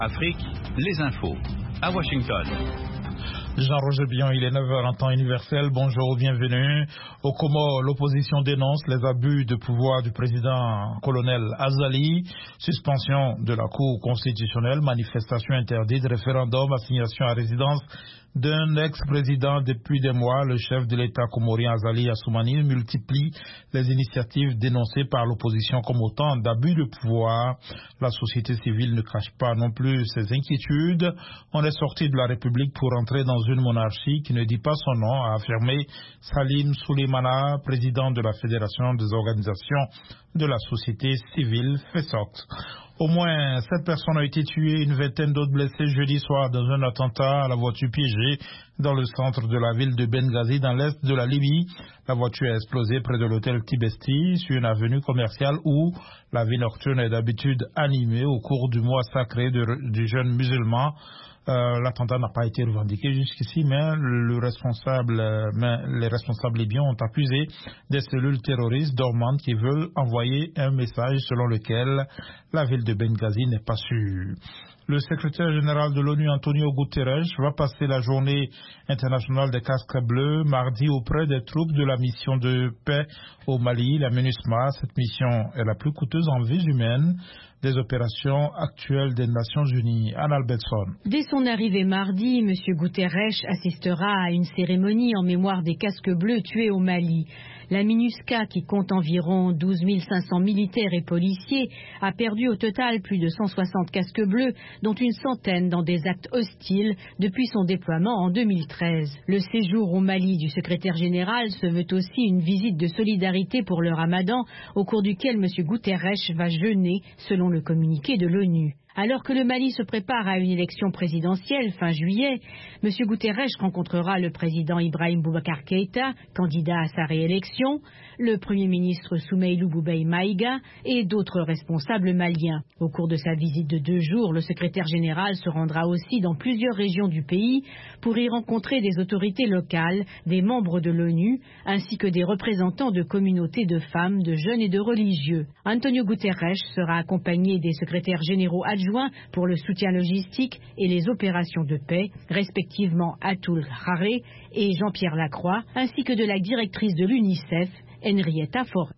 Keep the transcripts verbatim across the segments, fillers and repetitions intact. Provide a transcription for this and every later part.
Afrique, les infos. À Washington. Jean-Roger Bion, il est neuf heures en temps universel. Bonjour, bienvenue. Au Comores, l'opposition dénonce les abus de pouvoir du président colonel Azali. Suspension de la Cour constitutionnelle, manifestation interdite, référendum, assignation à résidence d'un ex-président depuis des mois. Le chef de l'État comorien Azali Assoumani multiplie les initiatives dénoncées par l'opposition comme autant d'abus de pouvoir. La société civile ne cache pas non plus ses inquiétudes. On est sorti de la République pour entrer dans une monarchie qui ne dit pas son nom, a affirmé Salim Souleymana, président de la Fédération des organisations de la société civile, FESOC. Au moins sept personnes ont été tuées, une vingtaine d'autres blessées jeudi soir dans un attentat à la voiture piégée dans le centre de la ville de Benghazi, dans l'est de la Libye. La voiture a explosé près de l'hôtel Tibesti, sur une avenue commerciale où la vie nocturne est d'habitude animée au cours du mois sacré de, du jeune musulman. Euh, L'attentat n'a pas été revendiqué jusqu'ici, mais, le responsable, mais les responsables libyens ont accusé des cellules terroristes dormantes qui veulent envoyer un message selon lequel la ville de Benghazi n'est pas sûre. Le secrétaire général de l'ONU, Antonio Guterres, va passer la journée internationale des casques bleus mardi auprès des troupes de la mission de paix au Mali, la MINUSMA. Cette mission est la plus coûteuse en vies humaines des opérations actuelles des Nations Unies. Anne Albertson. Dès son arrivée mardi, M. Guterres assistera à une cérémonie en mémoire des casques bleus tués au Mali. La MINUSCA, qui compte environ douze mille cinq cents militaires et policiers, a perdu au total plus de cent soixante casques bleus, dont une centaine dans des actes hostiles depuis son déploiement en deux mille treize. Le séjour au Mali du secrétaire général se veut aussi une visite de solidarité pour le Ramadan, au cours duquel M. Guterres va jeûner, selon le communiqué de l'ONU. Alors que le Mali se prépare à une élection présidentielle fin juillet, M. Guterres rencontrera le président Ibrahim Boubacar Keïta, candidat à sa réélection, le premier ministre Soumeilou Boubèye Maïga et d'autres responsables maliens. Au cours de sa visite de deux jours, le secrétaire général se rendra aussi dans plusieurs régions du pays pour y rencontrer des autorités locales, des membres de l'ONU, ainsi que des représentants de communautés de femmes, de jeunes et de religieux. Antonio Guterres sera accompagné des secrétaires généraux adjoints pour le soutien logistique et les opérations de paix, respectivement Atul Khare et Jean-Pierre Lacroix, ainsi que de la directrice de l'UNICEF, Henrietta Forêt.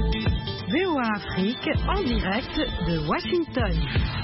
V O A Afrique, en direct de Washington.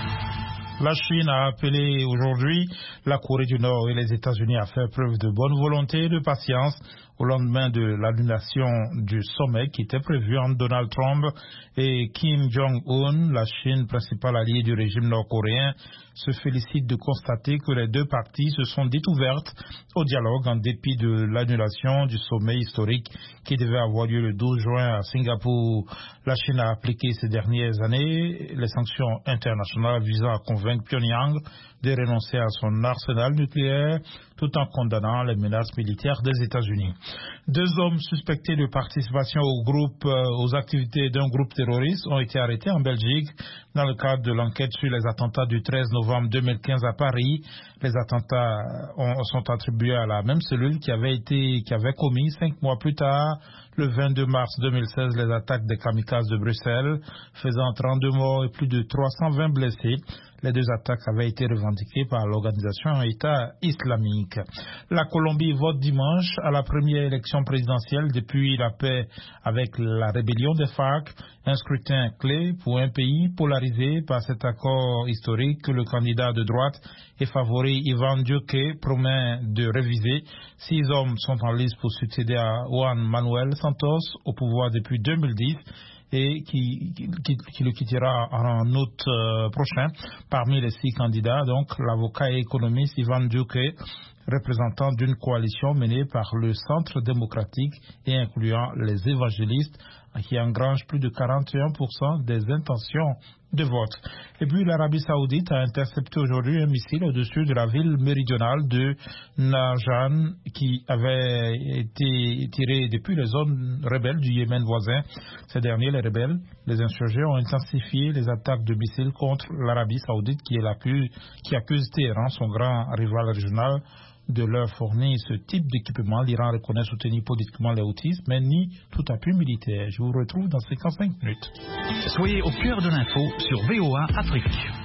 La Chine a appelé aujourd'hui la Corée du Nord et les États-Unis à faire preuve de bonne volonté et de patience au lendemain de l'annulation du sommet qui était prévu entre Donald Trump et Kim Jong-un. La Chine, principale alliée du régime nord-coréen, se félicite de constater que les deux parties se sont dites ouvertes au dialogue en dépit de l'annulation du sommet historique qui devait avoir lieu le douze juin à Singapour. La Chine a appliqué ces dernières années les sanctions internationales visant à convaincre Pyongyang de renoncer à son arsenal nucléaire tout en condamnant les menaces militaires des États-Unis. Deux hommes suspectés de participation au groupe, euh, aux activités d'un groupe terroriste ont été arrêtés en Belgique dans le cadre de l'enquête sur les attentats du treize novembre deux mille quinze à Paris. Les attentats ont, sont attribués à la même cellule qui avait été, qui avait commis cinq mois plus tard, le vingt-deux mars deux mille seize, les attaques des kamikazes de Bruxelles, faisant trente-deux morts et plus de trois cent vingt blessés. Les deux attaques avaient été revendiquées par l'organisation État islamique. La Colombie vote dimanche à la première élection présidentielle depuis la paix avec la rébellion des FARC. Un scrutin clé pour un pays polarisé par cet accord historique que le candidat de droite et favori Ivan Duque promet de réviser. Six hommes sont en lice pour succéder à Juan Manuel Santos au pouvoir depuis deux mille dix. Et qui, qui, qui le quittera en août euh, prochain. Parmi les six candidats, donc, l'avocat et économiste Ivan Duque, représentant d'une coalition menée par le Centre démocratique et incluant les évangélistes, qui engrange plus de quarante et un pour cent des intentions de vote. Et puis l'Arabie Saoudite a intercepté aujourd'hui un missile au-dessus de la ville méridionale de Najan qui avait été tiré depuis les zones rebelles du Yémen voisin. Ces derniers, les rebelles, les insurgés, ont intensifié les attaques de missiles contre l'Arabie Saoudite qui, est l'accuse, qui accuse Téhéran, son grand rival régional, de leur fournir ce type d'équipement. L'Iran reconnaît soutenir politiquement les Houthis, mais nie tout appui militaire. Je vous retrouve dans cinquante-cinq minutes. Soyez au cœur de l'info sur V O A Afrique.